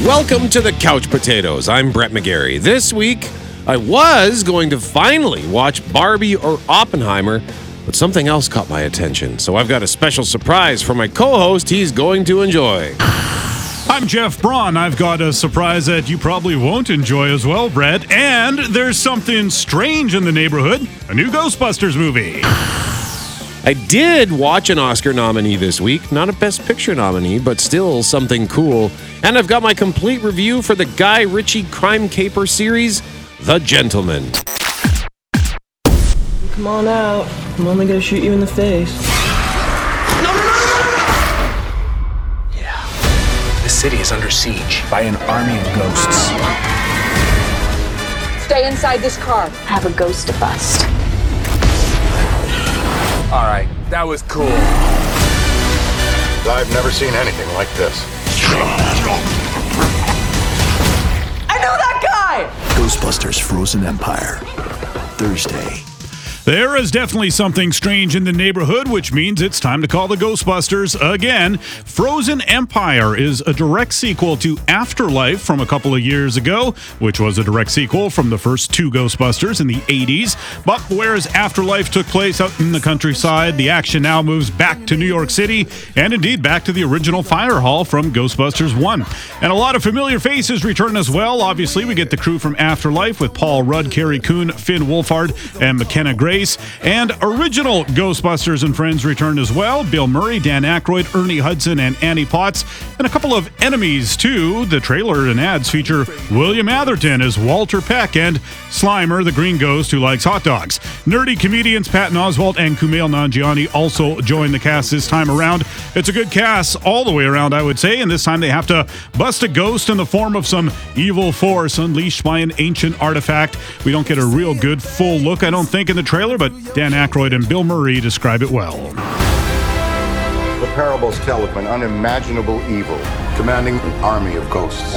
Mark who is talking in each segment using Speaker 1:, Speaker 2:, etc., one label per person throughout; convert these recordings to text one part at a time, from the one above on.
Speaker 1: Welcome to the Couch Potatoes. I'm Brett McGarry. This week, I was going to finally watch Barbie or Oppenheimer, but something else caught my attention. So I've got a special surprise for my co-host he's going to enjoy.
Speaker 2: I'm Jeff Braun. I've got a surprise that you probably won't enjoy as well, Brett. And there's something strange in the neighborhood. A new Ghostbusters movie.
Speaker 1: I did watch an Oscar nominee this week. Not a Best Picture nominee, but still something cool. And I've got my complete review for the Guy Ritchie crime caper series, The Gentleman.
Speaker 3: Come on out. I'm only gonna shoot you in the face.
Speaker 4: No! Yeah. The city is under siege by an army of ghosts.
Speaker 5: Stay inside this car.
Speaker 6: Have a ghost to bust.
Speaker 4: All right, that was cool.
Speaker 7: I've never seen anything like this.
Speaker 3: I know that guy!
Speaker 8: Ghostbusters Frozen Empire. Thursday.
Speaker 2: There is definitely something strange in the neighborhood, which means it's time to call the Ghostbusters again. Frozen Empire is a direct sequel to Afterlife from a couple of years ago, which was a direct sequel from the first two Ghostbusters in the 80s. But whereas Afterlife took place out in the countryside, the action now moves back to New York City, and indeed back to the original fire hall from Ghostbusters 1. And a lot of familiar faces return as well. Obviously, we get the crew from Afterlife with Paul Rudd, Carrie Coon, Finn Wolfhard, and McKenna Grace. And original Ghostbusters and friends return as well. Bill Murray, Dan Aykroyd, Ernie Hudson, and Annie Potts. And a couple of enemies, too. The trailer and ads feature William Atherton as Walter Peck and Slimer, the green ghost who likes hot dogs. Nerdy comedians Patton Oswalt and Kumail Nanjiani also join the cast this time around. It's a good cast all the way around, I would say. And this time they have to bust a ghost in the form of some evil force unleashed by an ancient artifact. We don't get a real good full look, I don't think, in the trailer, but Dan Aykroyd and Bill Murray describe it well.
Speaker 7: The parables tell of an unimaginable evil commanding an army of ghosts.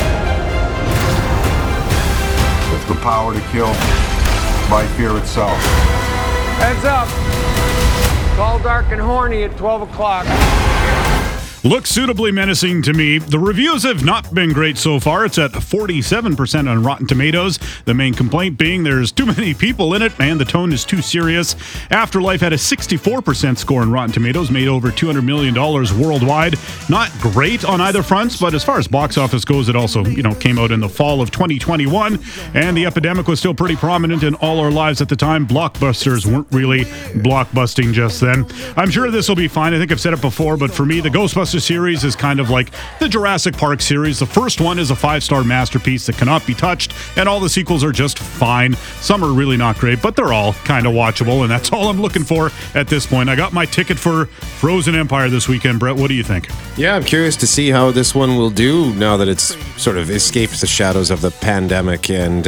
Speaker 7: With the power to kill by fear itself.
Speaker 9: Heads up. It's all dark and horny at 12 o'clock.
Speaker 2: Looks suitably menacing to me. The reviews have not been great so far. It's at 47% on Rotten Tomatoes. The main complaint being there's too many people in it and the tone is too serious. Afterlife had a 64% score on Rotten Tomatoes, made over $200 million worldwide. Not great on either fronts, but as far as box office goes, it also, came out in the fall of 2021, and the epidemic was still pretty prominent in all our lives at the time. Blockbusters weren't really blockbusting just then. I'm sure this will be fine. I think I've said it before, but for me, the Ghostbusters series is kind of like the Jurassic Park series. The first one is a 5-star masterpiece that cannot be touched, and all the sequels are just fine. Some are really not great, but they're all kind of watchable, and that's all I'm looking for at this point. I got my ticket for Frozen Empire this weekend. Brett, what do you think?
Speaker 1: Yeah, I'm curious to see how this one will do now that it's sort of escaped the shadows of the pandemic. And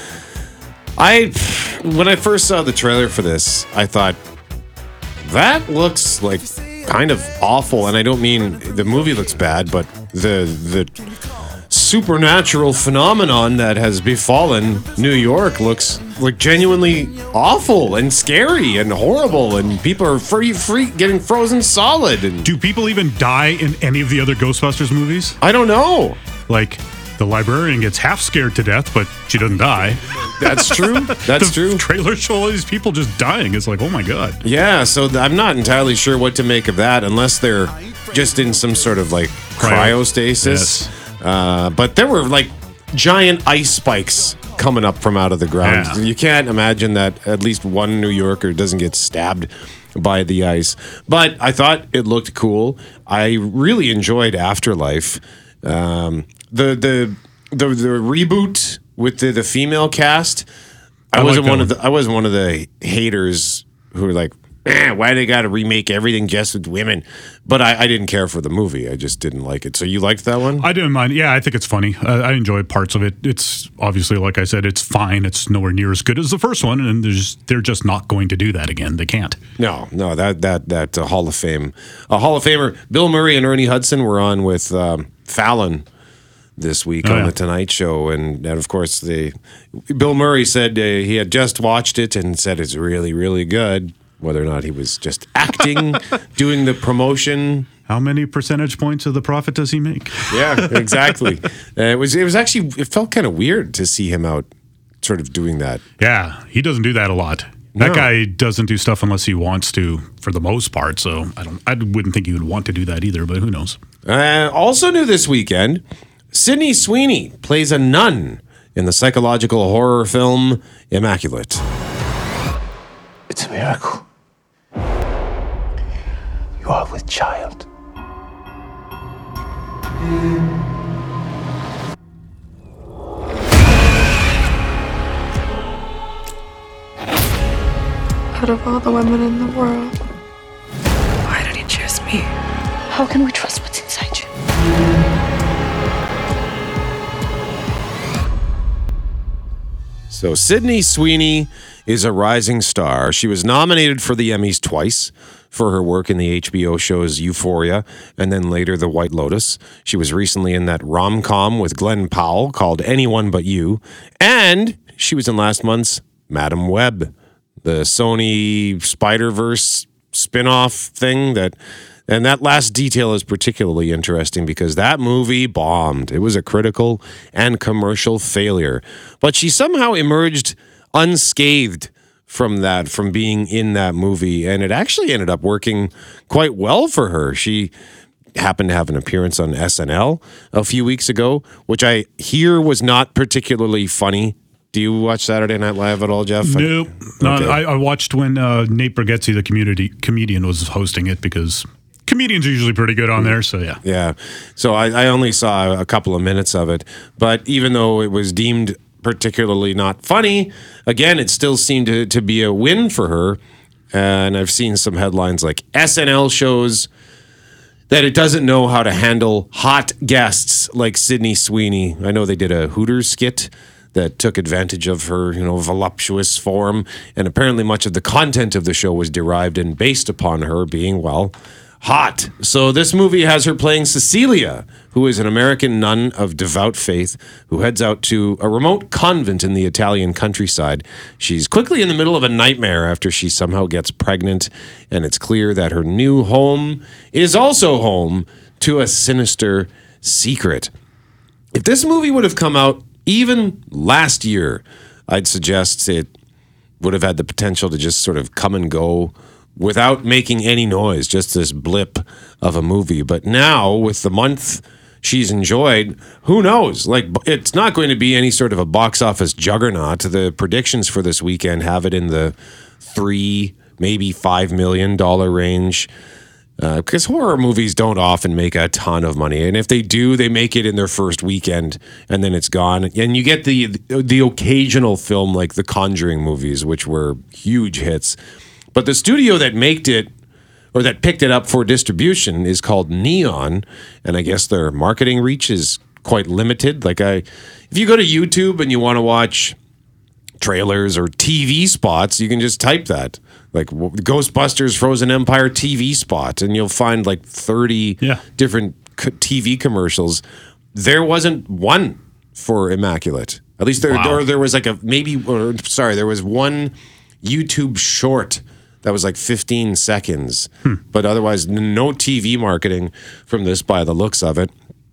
Speaker 1: when I first saw the trailer for this, I thought, that looks like kind of awful, and I don't mean the movie looks bad, but the supernatural phenomenon that has befallen New York looks like genuinely awful and scary and horrible, and people are free getting frozen solid. And
Speaker 2: do people even die in any of the other Ghostbusters movies?
Speaker 1: I don't know.
Speaker 2: Like, the librarian gets half scared to death, but she doesn't die.
Speaker 1: That's true. That's true.
Speaker 2: Trailers show all these people just dying. It's like, oh my God.
Speaker 1: Yeah, so I'm not entirely sure what to make of that, unless they're just in some sort of like cryostasis. Yes. But there were like giant ice spikes coming up from out of the ground. Yeah. You can't imagine that at least one New Yorker doesn't get stabbed by the ice. But I thought it looked cool. I really enjoyed Afterlife. The reboot with the female cast, I wasn't one of the haters who were like, why they got to remake everything just with women? But I didn't care for the movie. I just didn't like it. So you liked that one?
Speaker 2: I didn't mind. Yeah, I think it's funny. I enjoyed parts of it. It's obviously, like I said, it's fine. It's nowhere near as good as the first one, and they're just not going to do that again. They can't.
Speaker 1: No, that Hall of Fame, a Hall of Famer, Bill Murray and Ernie Hudson were on with Fallon this week on The Tonight Show, and of course Bill Murray said he had just watched it and said it's really, really good. Whether or not he was just acting, doing the promotion,
Speaker 2: How many percentage points of the profit does he make?
Speaker 1: Yeah, exactly. It felt kind of weird to see him out sort of doing that.
Speaker 2: Yeah, he doesn't do that a lot.
Speaker 1: No.
Speaker 2: That guy doesn't do stuff unless he wants to, for the most part. So I wouldn't think he would want to do that either, but who knows?
Speaker 1: Also new this weekend, Sydney Sweeney plays a nun in the psychological horror film Immaculate.
Speaker 4: It's a miracle. You are with child.
Speaker 5: Out of all the women in the world, why did he choose me?
Speaker 6: How can we trust what's inside you?
Speaker 1: So Sydney Sweeney is a rising star. She was nominated for the Emmys twice for her work in the HBO shows Euphoria and then later The White Lotus. She was recently in that rom-com with Glenn Powell called Anyone But You. And she was in last month's Madam Web, the Sony Spider-Verse spin-off thing and that last detail is particularly interesting because that movie bombed. It was a critical and commercial failure. But she somehow emerged unscathed from being in that movie. And it actually ended up working quite well for her. She happened to have an appearance on SNL a few weeks ago, which I hear was not particularly funny. Do you watch Saturday Night Live at all, Jeff?
Speaker 2: Nope. Okay. I watched when Nate Bargatze, the comedian, was hosting it because comedians are usually pretty good on there, so yeah.
Speaker 1: Yeah. So I only saw a couple of minutes of it. But even though it was deemed particularly not funny, again, it still seemed to be a win for her. And I've seen some headlines like SNL shows that it doesn't know how to handle hot guests like Sydney Sweeney. I know they did a Hooters skit that took advantage of her, voluptuous form. And apparently much of the content of the show was derived and based upon her being, hot. So this movie has her playing Cecilia, who is an American nun of devout faith who heads out to a remote convent in the Italian countryside. She's quickly in the middle of a nightmare after she somehow gets pregnant, and it's clear that her new home is also home to a sinister secret. If this movie would have come out even last year, I'd suggest it would have had the potential to just sort of come and go without making any noise, just this blip of a movie. But now, with the month she's enjoyed, who knows? It's not going to be any sort of a box office juggernaut. The predictions for this weekend have it in the $3, maybe $5 million range. Because horror movies don't often make a ton of money. And if they do, they make it in their first weekend and then it's gone. And you get the occasional film like the Conjuring movies, which were huge hits. But the studio that picked it up for distribution is called Neon, and I guess their marketing reach is quite limited. If you go to YouTube and you want to watch trailers or TV spots, you can just type that, like Ghostbusters Frozen Empire TV spot, and you'll find 30 different TV commercials. There wasn't one for Immaculate. At least there was there was one YouTube short that was 15 seconds. But otherwise, no TV marketing from this by the looks of it.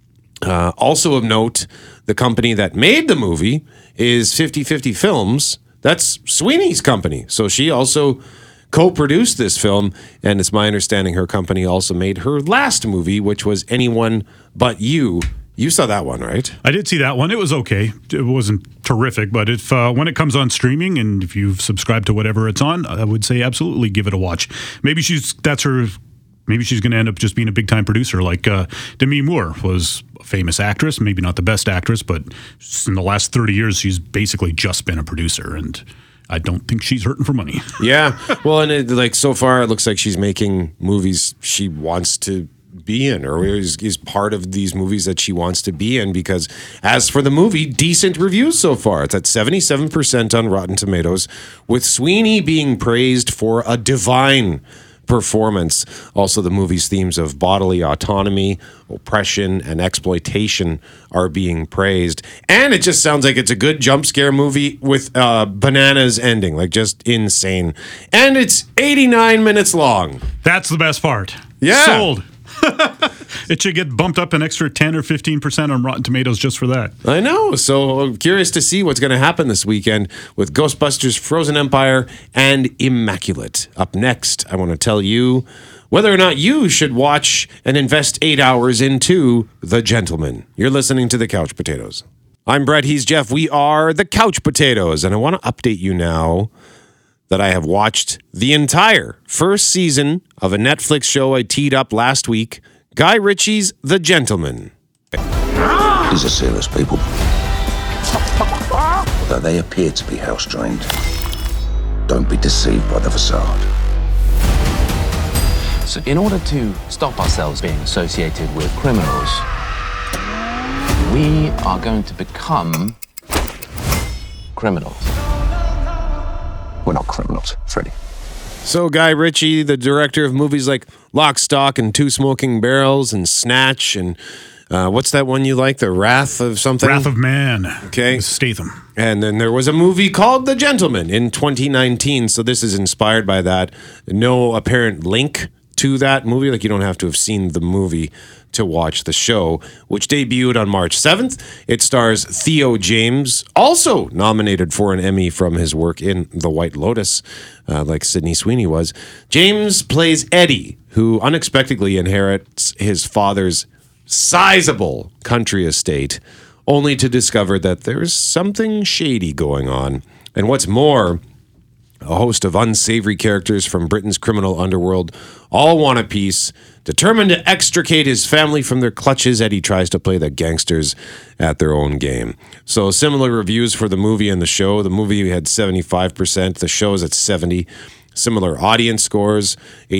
Speaker 1: Also of note, the company that made the movie is 50/50 Films. That's Sweeney's company. So she also co-produced this film, and it's my understanding her company also made her last movie, which was Anyone But You. You saw that one, right?
Speaker 2: I did see that one. It was okay. It wasn't terrific, but if when it comes on streaming and if you've subscribed to whatever it's on, I would say absolutely give it a watch. Maybe she's going to end up just being a big-time producer like Demi Moore was a famous actress, maybe not the best actress, but in the last 30 years, she's basically just been a producer, and I don't think she's hurting for money.
Speaker 1: Yeah. Well, and so far, it looks like she's making movies she wants to be in, or is part of these movies that she wants to be in, because as for the movie, decent reviews so far. It's at 77% on Rotten Tomatoes, with Sweeney being praised for a divine performance. Also, the movie's themes of bodily autonomy, oppression, and exploitation are being praised. And it just sounds like it's a good jump scare movie with bananas ending, just insane. And it's 89 minutes long.
Speaker 2: That's the best part.
Speaker 1: Yeah.
Speaker 2: Sold. It should get bumped up an extra 10 or 15% on Rotten Tomatoes just for that.
Speaker 1: I know. So I'm curious to see what's going to happen this weekend with Ghostbusters, Frozen Empire, and Immaculate. Up next, I want to tell you whether or not you should watch and invest 8 hours into The Gentleman. You're listening to The Couch Potatoes. I'm Brett. He's Jeff. We are The Couch Potatoes. And I want to update you now that I have watched the entire first season of a Netflix show I teed up last week, Guy Ritchie's The Gentleman.
Speaker 10: These are serious people. Though they appear to be house-trained, don't be deceived by the facade.
Speaker 11: So in order to stop ourselves being associated with criminals, we are going to become criminals.
Speaker 10: We're not criminals, Freddie.
Speaker 1: So Guy Ritchie, the director of movies like Lock, Stock, and Two Smoking Barrels and Snatch, and what's that one you like? The Wrath of something?
Speaker 2: Wrath of Man.
Speaker 1: Okay.
Speaker 2: Statham.
Speaker 1: And then there was a movie called The Gentleman in 2019. So this is inspired by that. No apparent link to that movie. Like, you don't have to have seen the movie to watch the show, which debuted on March 7th. It stars Theo James, also nominated for an Emmy from his work in The White Lotus, like Sydney Sweeney was. James plays Eddie, who unexpectedly inherits his father's sizable country estate, only to discover that there's something shady going on. And what's more, a host of unsavory characters from Britain's criminal underworld all want a piece, determined to extricate his family from their clutches. Eddie tries to play the gangsters at their own game. So similar reviews for the movie and the show. The movie had 75%. The show is at 70%. Similar audience scores,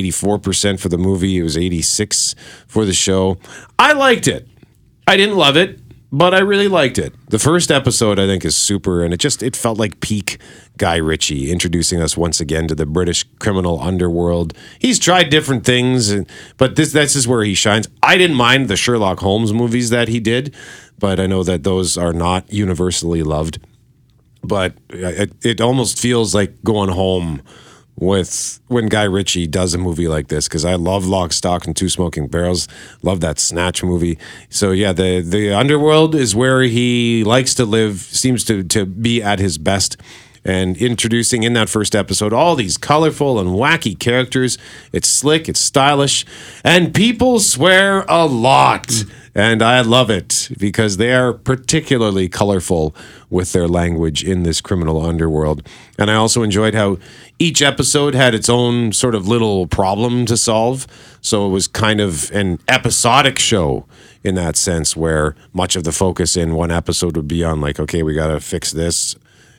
Speaker 1: 84% for the movie. It was 86% for the show. I liked it. I didn't love it, but I really liked it. The first episode, I think, is super, and it felt like peak Guy Ritchie, introducing us once again to the British criminal underworld. He's tried different things, but this is where he shines. I didn't mind the Sherlock Holmes movies that he did, but I know that those are not universally loved. But it almost feels like going home with when Guy Ritchie does a movie like this, because I love Lock, Stock, and Two Smoking Barrels. Love that Snatch movie. So yeah, the underworld is where he likes to live, seems to be at his best. And introducing in that first episode all these colorful and wacky characters. It's slick, it's stylish, and people swear a lot. And I love it because they are particularly colorful with their language in this criminal underworld. And I also enjoyed how each episode had its own sort of little problem to solve. So it was kind of an episodic show in that sense, where much of the focus in one episode would be on, like, okay, we got to fix this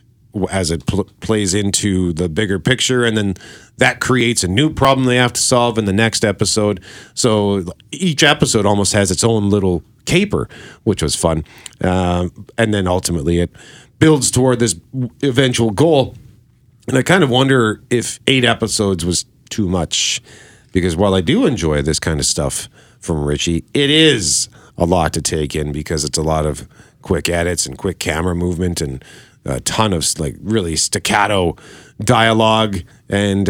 Speaker 1: as it plays into the bigger picture, and then that creates a new problem they have to solve in the next episode. So each episode almost has its own little caper, which was fun. And then ultimately it builds toward this eventual goal. And I kind of wonder if 8 episodes was too much, because while I do enjoy this kind of stuff from Ritchie, it is a lot to take in, because it's a lot of quick edits and quick camera movement and a ton of like really staccato dialogue, and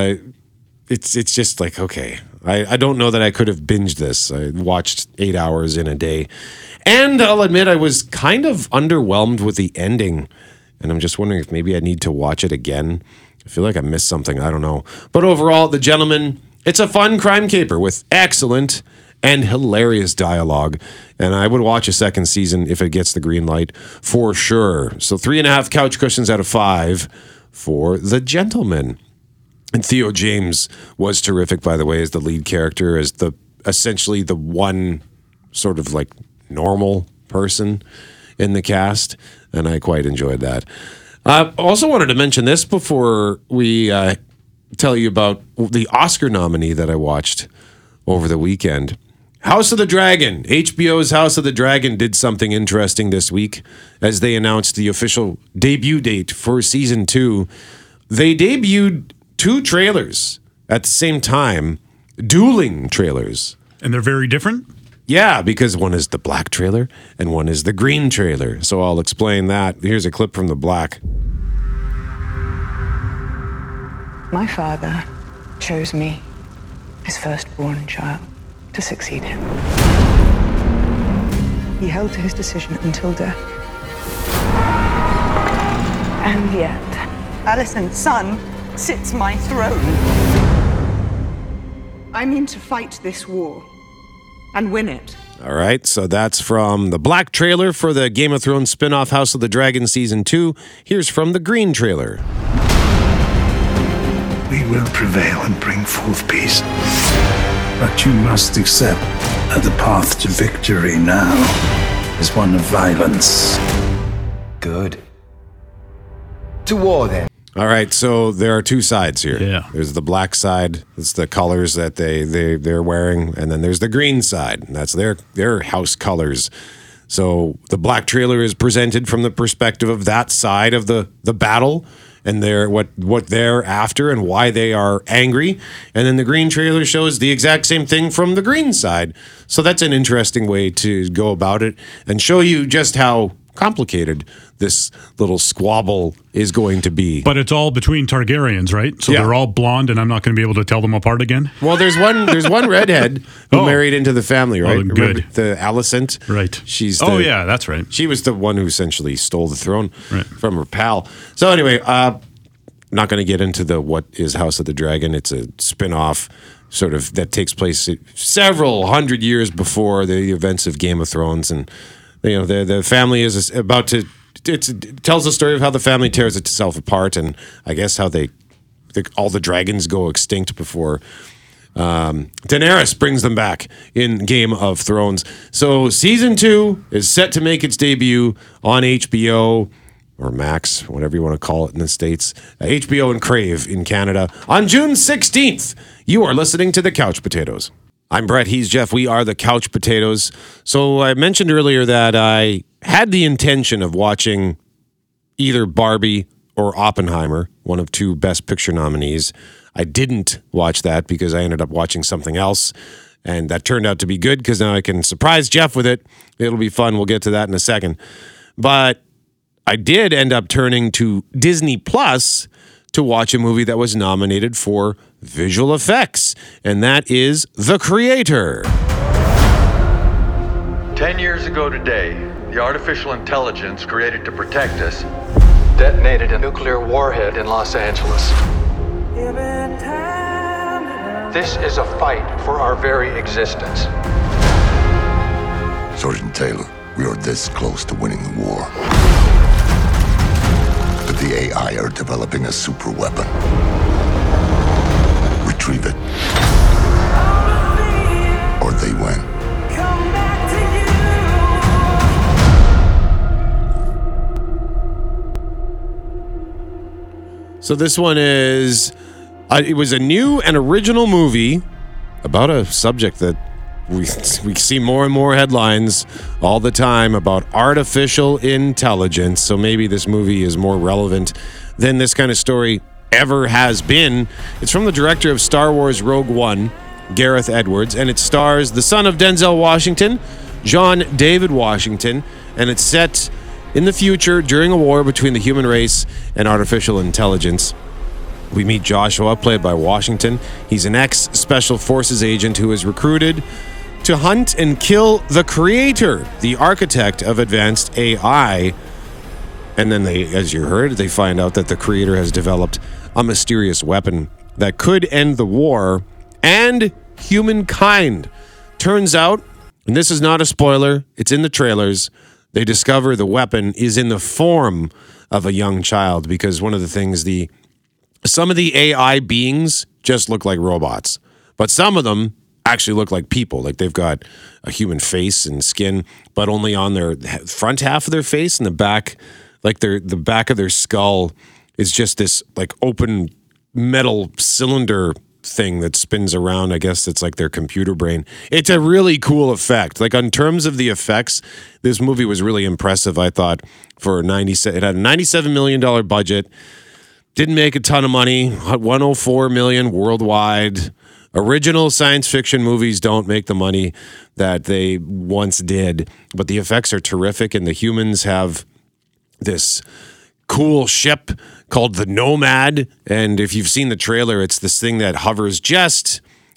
Speaker 1: it's just like, okay, I don't know that I could have binged this. I watched 8 hours in a day, and I'll admit I was kind of underwhelmed with the ending, and I'm just wondering if maybe I need to watch it again. I feel like I missed something. I don't know, but overall, The Gentleman, it's a fun crime caper with excellent and hilarious dialogue. And I would watch a second season if it gets the green light for sure. So 3.5 couch cushions out of 5 for The Gentleman. And Theo James was terrific, by the way, as the lead character, as essentially the one sort of like normal person in the cast. And I quite enjoyed that. I also wanted to mention this before we tell you about the Oscar nominee that I watched over the weekend. House of the Dragon. HBO's House of the Dragon did something interesting this week as they announced the official debut date for season 2. They debuted 2 trailers at the same time, dueling trailers.
Speaker 2: And they're very different?
Speaker 1: Yeah, because one is the black trailer and one is the green trailer. So I'll explain that. Here's a clip from the black.
Speaker 12: My father chose me, his firstborn child, to succeed him. He held to his decision until death. And yet, Alicent's son sits my throne. I mean to fight this war and win it.
Speaker 1: All right, so that's from the black trailer for the Game of Thrones spin-off House of the Dragon Season 2. Here's from the green trailer.
Speaker 8: We will prevail and bring forth peace. But you must accept that the path to victory now is one of violence.
Speaker 10: Good. To war, then.
Speaker 1: All right, so there are two sides here.
Speaker 2: Yeah.
Speaker 1: There's the black side, it's the colors that they're wearing, and then there's the green side, and that's their house colors. So the black trailer is presented from the perspective of that side of the battle, and what they're after and why they are angry. And then the green trailer shows the exact same thing from the green side. So that's an interesting way to go about it and show you just how complicated this little squabble is going to be.
Speaker 2: But it's all between Targaryens, right? So
Speaker 1: Yeah.
Speaker 2: they're all blonde, and I'm not going to be able to tell them apart again?
Speaker 1: Well, there's one redhead who married into the family, right?
Speaker 2: Oh, good.
Speaker 1: Remember the Alicent?
Speaker 2: Right.
Speaker 1: She's
Speaker 2: yeah, that's right.
Speaker 1: She was the one who essentially stole the throne from her pal. So anyway, not going to get into what is House of the Dragon. It's a spin-off sort of that takes place several hundred years before the events of Game of Thrones, and the family is about to. It tells the story of how the family tears itself apart, and I guess how all the dragons go extinct before Daenerys brings them back in Game of Thrones. So season 2 is set to make its debut on HBO or Max, whatever you want to call it in the States. HBO and Crave in Canada on June 16th. You are listening to The Couch Potatoes. I'm Brett, he's Jeff. We are The Couch Potatoes. So I mentioned earlier that I had the intention of watching either Barbie or Oppenheimer, one of 2 Best Picture nominees. I didn't watch that because I ended up watching something else, and that turned out to be good because now I can surprise Jeff with it. It'll be fun. We'll get to that in a second. But I did end up turning to Disney Plus to watch a movie that was nominated for visual effects, and that is The Creator.
Speaker 13: 10 years ago today, the artificial intelligence created to protect us detonated a nuclear warhead in Los Angeles. This is a fight for our very existence.
Speaker 7: Sergeant Taylor, we are this close to winning the war. But the AI are developing a super weapon. Retrieve it. Or they win.
Speaker 1: So this one is, it was a new and original movie about a subject that we see more and more headlines all the time about artificial intelligence. So maybe this movie is more relevant than this kind of story ever has been. It's from the director of Star Wars Rogue One, Gareth Edwards, and it stars the son of Denzel Washington, John David Washington, and it's set in the future during a war between the human race and artificial intelligence. We meet Joshua, played by Washington. He's an ex-Special Forces agent who is recruited to hunt and kill the creator, the architect of advanced AI. And then they, as you heard, they find out that the creator has developed a mysterious weapon that could end the war and humankind. Turns out, and this is not a spoiler, it's in the trailers, they discover the weapon is in the form of a young child, because one of the things, some of the AI beings just look like robots, but some of them actually look like people. Like they've got a human face and skin, but only on their front half of their face, and the back, like the back of their skull is just this like open metal cylinder thing that spins around. I guess it's like their computer brain. It's a really cool effect. Like in terms of the effects, this movie was really impressive, I thought. For it had a $97 million budget. Didn't make a ton of money. $104 million worldwide. Original science fiction movies don't make the money that they once did, but the effects are terrific, and the humans have this cool ship called the Nomad, and if you've seen the trailer, it's this thing that hovers just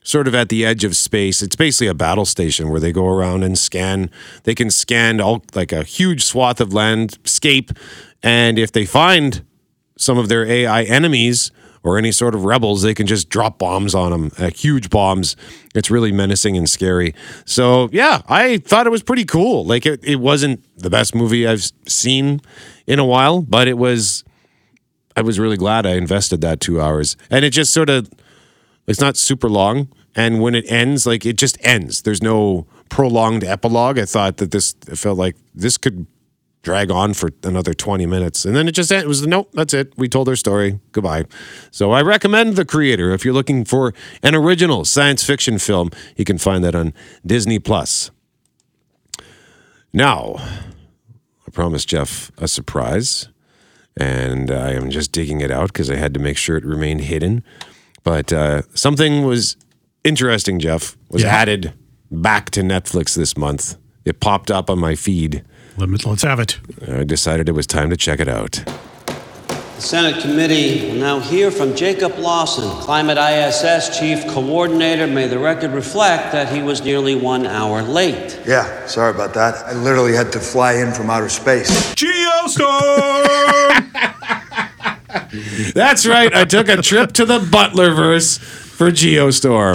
Speaker 1: sort of at the edge of space. It's basically a battle station where they go around and scan. They can scan like a huge swath of landscape, and if they find some of their AI enemies or any sort of rebels, they can just drop bombs on them, huge bombs. It's really menacing and scary. So yeah, I thought it was pretty cool. Like it wasn't the best movie I've seen in a while, but I was really glad I invested that 2 hours. And it just sort of, it's not super long. And when it ends, like it just ends. There's no prolonged epilogue. I thought that it felt like this could drag on for another 20 minutes. And then it just ended. It was, nope, that's it. We told our story. Goodbye. So I recommend The Creator. If you're looking for an original science fiction film, you can find that on Disney+. Now, I promised Jeff a surprise, and I am just digging it out because I had to make sure it remained hidden. But something was interesting, Jeff, was added back to Netflix this month. It popped up on my feed.
Speaker 2: Let's have it.
Speaker 1: I decided it was time to check it out.
Speaker 14: The Senate committee will now hear from Jacob Lawson, Climate ISS Chief Coordinator. May the record reflect that he was nearly 1 hour late.
Speaker 15: Yeah, sorry about that. I literally had to fly in from outer space.
Speaker 2: Geostorm!
Speaker 1: That's right. I took a trip to the Butlerverse for Geostorm.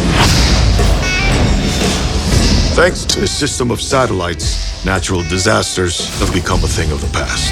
Speaker 16: Thanks to a system of satellites, natural disasters have become a thing of the past.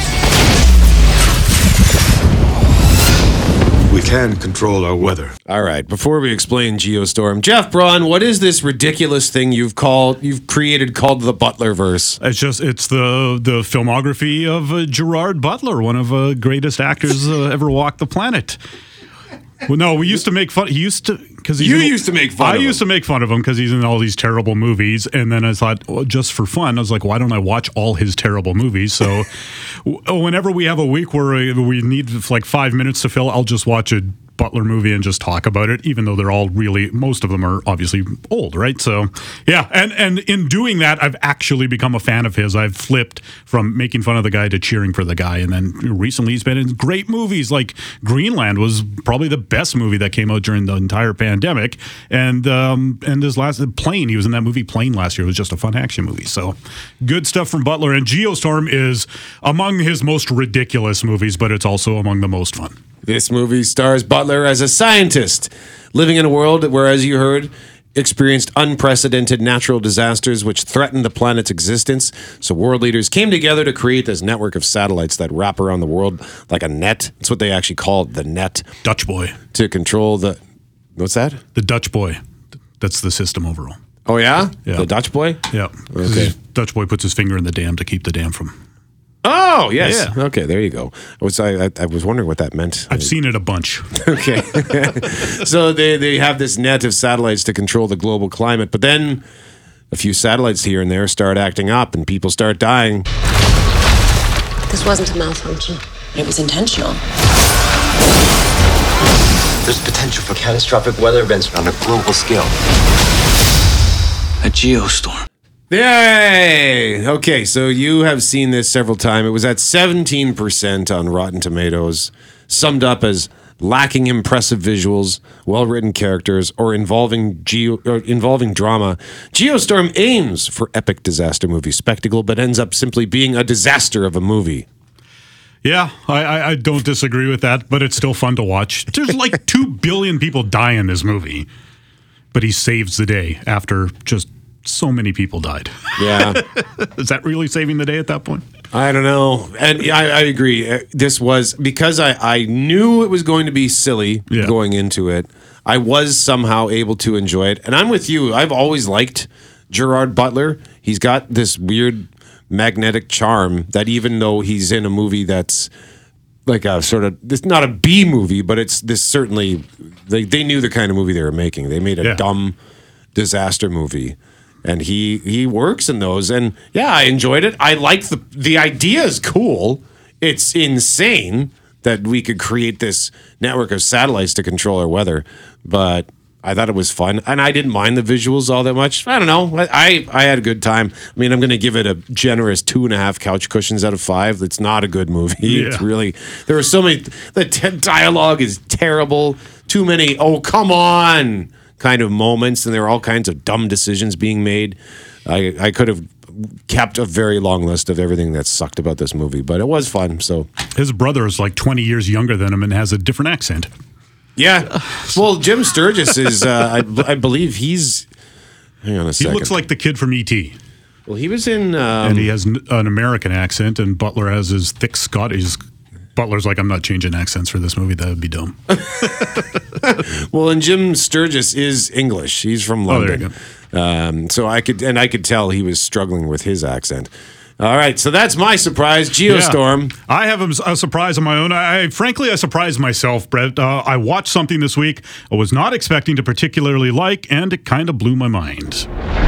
Speaker 16: We can control our weather.
Speaker 1: All right, before we explain Geostorm, Jeff Braun, what is this ridiculous thing you've created called the Butlerverse?
Speaker 2: It's the filmography of Gerard Butler, one of the greatest actors ever walked the planet. Well, no, we used to make fun.
Speaker 1: used to make fun of him.
Speaker 2: I used to make fun of him because he's in all these terrible movies. And then I thought, well, just for fun, I was like, why don't I watch all his terrible movies? So whenever we have a week where we need like 5 minutes to fill, I'll just watch a Butler movie and just talk about it, even though they're all really, most of them are obviously old, right? So yeah, and in doing that, I've actually become a fan of his. I've flipped from making fun of the guy to cheering for the guy, and then recently he's been in great movies. Like Greenland was probably the best movie that came out during the entire pandemic, and his last Plane, he was in that movie Plane last year. It was just a fun action movie. So good stuff from Butler, and Geostorm is among his most ridiculous movies, but it's also among the most fun.
Speaker 1: This movie stars Butler as a scientist living in a world where, as you heard, experienced unprecedented natural disasters which threatened the planet's existence. So world leaders came together to create this network of satellites that wrap around the world like a net. That's what they actually call it, the net.
Speaker 2: Dutch boy.
Speaker 1: To control the... What's that?
Speaker 2: The Dutch boy. That's the system overall.
Speaker 1: Oh, yeah?
Speaker 2: Yeah.
Speaker 1: The Dutch boy?
Speaker 2: Yeah.
Speaker 1: Okay.
Speaker 2: Dutch boy puts his finger in the dam to keep the dam from...
Speaker 1: Oh, yes.
Speaker 2: Yeah.
Speaker 1: Okay, there you go. I was wondering what that meant.
Speaker 2: I've seen it a bunch.
Speaker 1: Okay. So they have this net of satellites to control the global climate, but then a few satellites here and there start acting up and people start dying.
Speaker 17: This wasn't a malfunction. It was intentional.
Speaker 11: There's potential for catastrophic weather events on a global scale. A geostorm.
Speaker 1: Yay! Okay, so you have seen this several times. It was at 17% on Rotten Tomatoes, summed up as lacking impressive visuals, well-written characters, or involving drama. Geostorm aims for epic disaster movie spectacle, but ends up simply being a disaster of a movie.
Speaker 2: Yeah, I don't disagree with that, but it's still fun to watch. There's like 2 billion people die in this movie, but he saves the day after just so many people died.
Speaker 1: Yeah.
Speaker 2: Is that really saving the day at that point?
Speaker 1: I don't know. And I agree. This was, because I knew it was going to be silly going into it, I was somehow able to enjoy it. And I'm with you. I've always liked Gerard Butler. He's got this weird magnetic charm that even though he's in a movie that's like a sort of, it's not a B movie, but it's this certainly, they knew the kind of movie they were making. They made a dumb disaster movie. And he works in those. And yeah, I enjoyed it. I like the idea is cool. It's insane that we could create this network of satellites to control our weather. But I thought it was fun. And I didn't mind the visuals all that much. I don't know. I had a good time. I mean, I'm going to give it a generous 2.5 couch cushions out of 5. It's not a good movie. Yeah. It's really, there are so many, the dialogue is terrible. Too many, oh, come on kind of moments, and there were all kinds of dumb decisions being made. I could have kept a very long list of everything that sucked about this movie, but it was fun. So
Speaker 2: his brother is like 20 years younger than him and has a different accent.
Speaker 1: Yeah. Well, Jim Sturgis is, I believe he's, hang on a second.
Speaker 2: He looks like the kid from E.T.
Speaker 1: Well, he was in...
Speaker 2: and he has an American accent, and Butler has his thick Scottish. Butler's like, I'm not changing accents for this movie. That would be dumb.
Speaker 1: Well, and Jim Sturgis is English. He's from London.
Speaker 2: There you go.
Speaker 1: So I could tell he was struggling with his accent. All right, so that's my surprise, Geostorm.
Speaker 2: Yeah. I have a surprise of my own. I surprised myself, Brett. I watched something this week I was not expecting to particularly like, and it kind of blew my mind.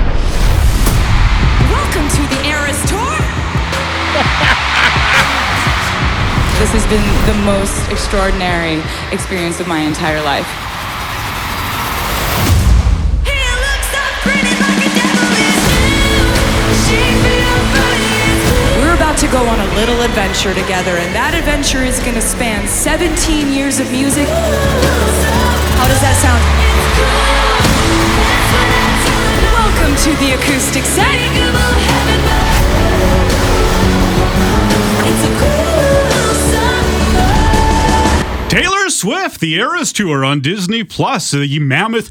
Speaker 18: Welcome to the Eras Tour. This has been the most extraordinary experience of my entire life. We're about to go on a little adventure together, and that adventure is going to span 17 years of music. How does that sound? Welcome to the acoustic set.
Speaker 2: Taylor Swift, the Eras Tour on Disney Plus, the mammoth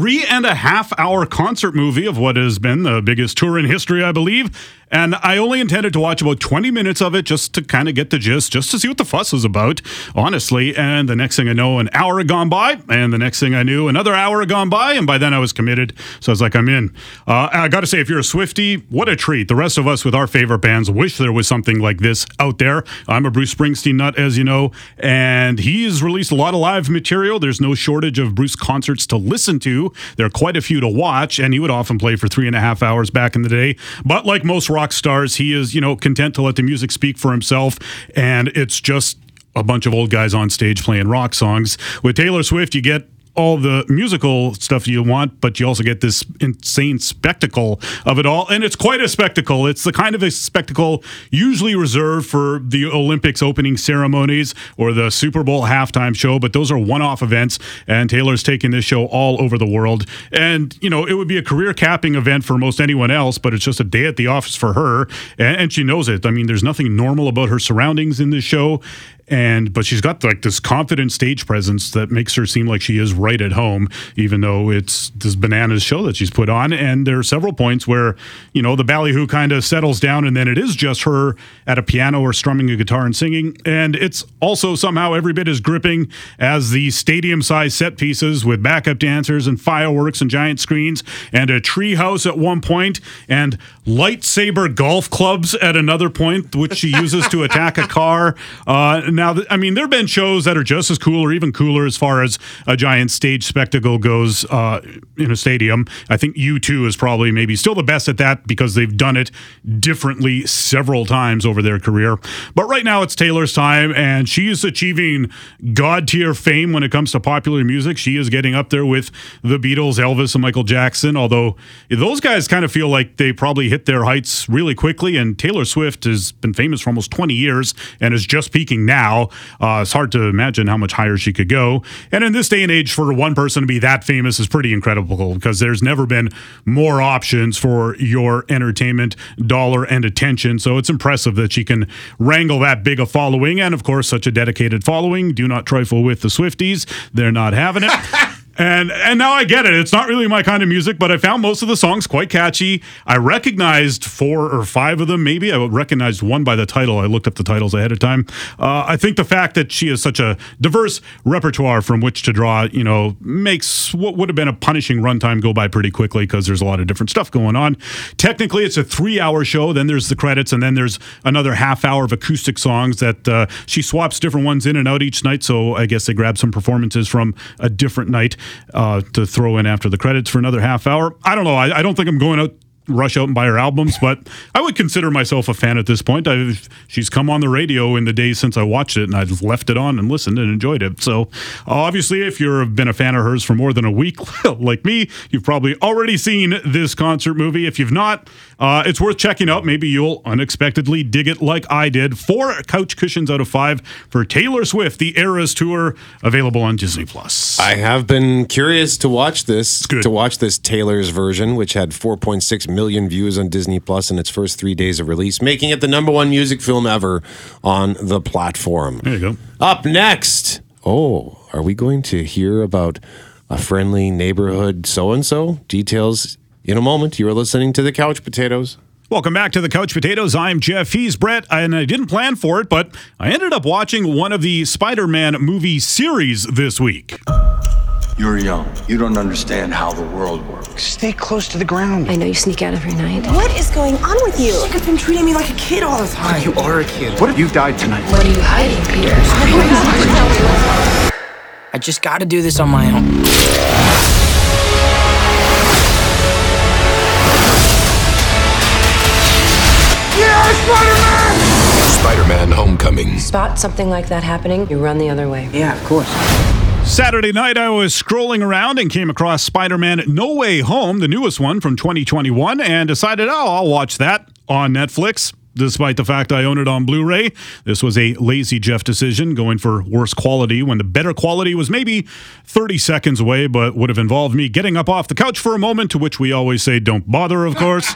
Speaker 2: 3.5-hour concert movie of what has been the biggest tour in history, I believe. And I only intended to watch about 20 minutes of it just to kind of get the gist, just to see what the fuss was about, honestly. And the next thing I know, an hour had gone by, and the next thing I knew, another hour had gone by, and by then I was committed. So I was like, I'm in. I got to say, if you're a Swiftie, what a treat. The rest of us with our favorite bands wish there was something like this out there. I'm a Bruce Springsteen nut, as you know, and he's released a lot of live material. There's no shortage of Bruce concerts to listen to. There are quite a few to watch, and he would often play for 3.5 hours back in the day. But like most rock stars, he is, content to let the music speak for himself, and it's just a bunch of old guys on stage playing rock songs. With Taylor Swift, you get all the musical stuff you want, but you also get this insane spectacle of it all. And it's quite a spectacle. It's the kind of a spectacle usually reserved for the Olympics opening ceremonies or the Super Bowl halftime show, but those are one-off events, and Taylor's taking this show all over the world. And, it would be a career-capping event for most anyone else, but it's just a day at the office for her, and she knows it. I mean, there's nothing normal about her surroundings in this show, but she's got like this confident stage presence that makes her seem like she is right at home, even though it's this bananas show that she's put on. And there are several points where, the ballyhoo kind of settles down, and then it is just her at a piano or strumming a guitar and singing. And it's also somehow every bit as gripping as the stadium-sized set pieces with backup dancers and fireworks and giant screens and a tree house at one point and lightsaber golf clubs at another point, which she uses to attack a car. Now, there have been shows that are just as cool or even cooler as far as a giant stage spectacle goes in a stadium. I think U2 is probably maybe still the best at that because they've done it differently several times over their career. But right now it's Taylor's time, and she is achieving God-tier fame when it comes to popular music. She is getting up there with the Beatles, Elvis, and Michael Jackson, although those guys kind of feel like they probably hit their heights really quickly, and Taylor Swift has been famous for almost 20 years and is just peaking now. It's hard to imagine how much higher she could go. And in this day and age, for one person to be that famous is pretty incredible because there's never been more options for your entertainment dollar and attention. So it's impressive that she can wrangle that big a following, and of course, such a dedicated following. Do not trifle with the Swifties. They're not having it. And now I get it. It's not really my kind of music, but I found most of the songs quite catchy. I recognized 4 or 5 of them, maybe. I recognized one by the title. I looked up the titles ahead of time. I think the fact that she has such a diverse repertoire from which to draw, makes what would have been a punishing runtime go by pretty quickly because there's a lot of different stuff going on. Technically, it's a 3-hour show. Then there's the credits, and then there's another half hour of acoustic songs that she swaps different ones in and out each night. So I guess they grab some performances from a different night to throw in after the credits for another half hour. I don't know. I don't think I'm going out rush out and buy her albums, but I would consider myself a fan at this point. She's come on the radio in the days since I watched it, and I've left it on and listened and enjoyed it. So obviously, if you've been a fan of hers for more than a week, like me, you've probably already seen this concert movie. If you've not, it's worth checking out. Maybe you'll unexpectedly dig it like I did. 4 couch cushions out of 5 for Taylor Swift, the Eras Tour, available on Disney+.
Speaker 1: I have been curious to watch this, Taylor's version, which had 4.6 million views on Disney Plus in its first 3 days of release, making it the #1 music film ever on the platform.
Speaker 2: There you go.
Speaker 1: Up next, are we going to hear about a friendly neighborhood so-and-so? Details in a moment. You're listening to The Couch Potatoes.
Speaker 2: Welcome back to The Couch Potatoes. I'm Jeff. He's Brett, and I didn't plan for it, but I ended up watching one of the Spider-Man movie series this week.
Speaker 15: You're young. You don't understand how the world works. Stay close to the ground.
Speaker 17: I know you sneak out every night.
Speaker 3: What is going on with you? You've been treating me like a kid all the time.
Speaker 15: You are a kid. What if you died tonight?
Speaker 17: What are you hiding, Peter?
Speaker 3: I just got to do this on my own.
Speaker 16: Spider-Man Homecoming.
Speaker 17: Spot something like that happening, you run the other way.
Speaker 3: Yeah, of course.
Speaker 2: Saturday night, I was scrolling around and came across Spider-Man No Way Home, the newest one from 2021, and decided, I'll watch that on Netflix. Despite the fact I own it on Blu-ray, this was a lazy Jeff decision, going for worse quality when the better quality was maybe 30 seconds away, but would have involved me getting up off the couch for a moment, to which we always say, don't bother, of course.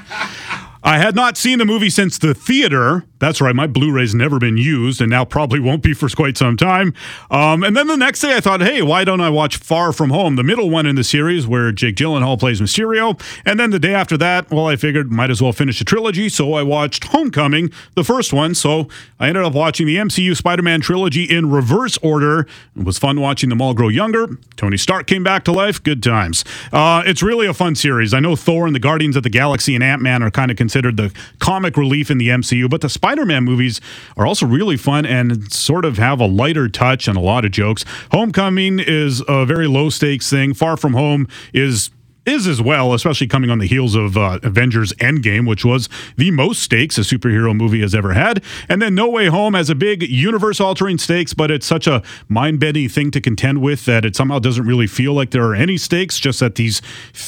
Speaker 2: I had not seen the movie since the theater. That's right, my Blu-ray's never been used, and now probably won't be for quite some time. And then the next day I thought, hey, why don't I watch Far From Home, the middle one in the series where Jake Gyllenhaal plays Mysterio? And then the day after that, well, I figured might as well finish the trilogy, so I watched Homecoming, the first one. So I ended up watching the MCU Spider-Man trilogy in reverse order. It was fun watching them all grow younger. Tony Stark came back to life. Good times. It's really a fun series. I know Thor and the Guardians of the Galaxy and Ant-Man are kind of considered the comic relief in the MCU, but the Spider-Man movies are also really fun and sort of have a lighter touch and a lot of jokes. Homecoming is a very low-stakes thing. Far From Home is as well, especially coming on the heels of Avengers Endgame, which was the most stakes a superhero movie has ever had. And then No Way Home has a big universe-altering stakes, but it's such a mind-bending thing to contend with that it somehow doesn't really feel like there are any stakes, just that these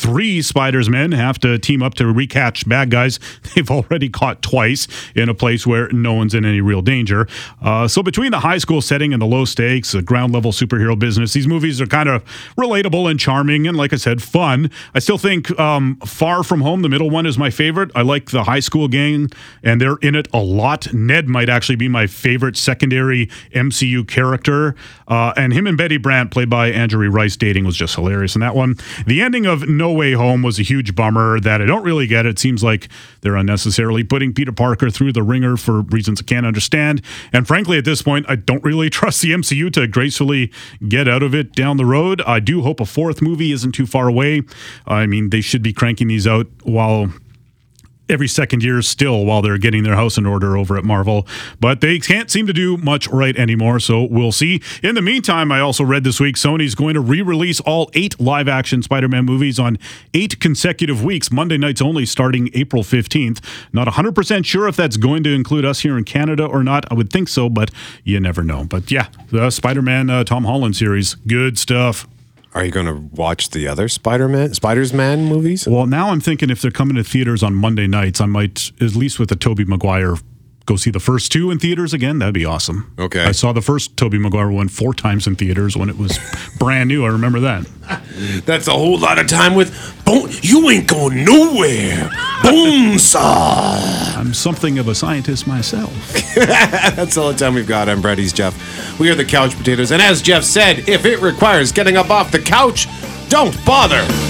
Speaker 2: 3 Spiders-Men have to team up to recatch bad guys they've already caught twice in a place where no one's in any real danger. So between the high school setting and the low stakes, the ground-level superhero business, these movies are kind of relatable and charming and, like I said, fun. I still think Far From Home, the middle one, is my favorite. I like the high school gang, and they're in it a lot. Ned might actually be my favorite secondary MCU character. And him and Betty Brant, played by Andrew Rice, dating was just hilarious in that one. The ending of No Way Home was a huge bummer that I don't really get. It seems like they're unnecessarily putting Peter Parker through the ringer for reasons I can't understand. And frankly, at this point, I don't really trust the MCU to gracefully get out of it down the road. I do hope a 4th movie isn't too far away. I mean, they should be cranking these out while every second year still while they're getting their house in order over at Marvel. But they can't seem to do much right anymore, so we'll see. In the meantime, I also read this week Sony's going to re-release all 8 live-action Spider-Man movies on 8 consecutive weeks, Monday nights only, starting April 15th. Not 100% sure if that's going to include us here in Canada or not. I would think so, but you never know. But yeah, the Spider-Man Tom Holland series, good stuff.
Speaker 1: Are you going to watch the other Spider-Man movies?
Speaker 2: Well, now I'm thinking if they're coming to theaters on Monday nights, I might, at least with the Tobey Maguire, go see the first 2 in theaters again. That'd be awesome.
Speaker 1: Okay.
Speaker 2: I saw the first Tobey Maguire one 4 times in theaters when it was brand new. I remember that.
Speaker 1: That's a whole lot of time with bone. You ain't going nowhere. Bonesaw.
Speaker 2: I'm something of a scientist myself.
Speaker 1: That's all the time we've got. I'm Brett. He's Jeff. We are the Couch Potatoes. And as Jeff said, if it requires getting up off the couch, don't bother.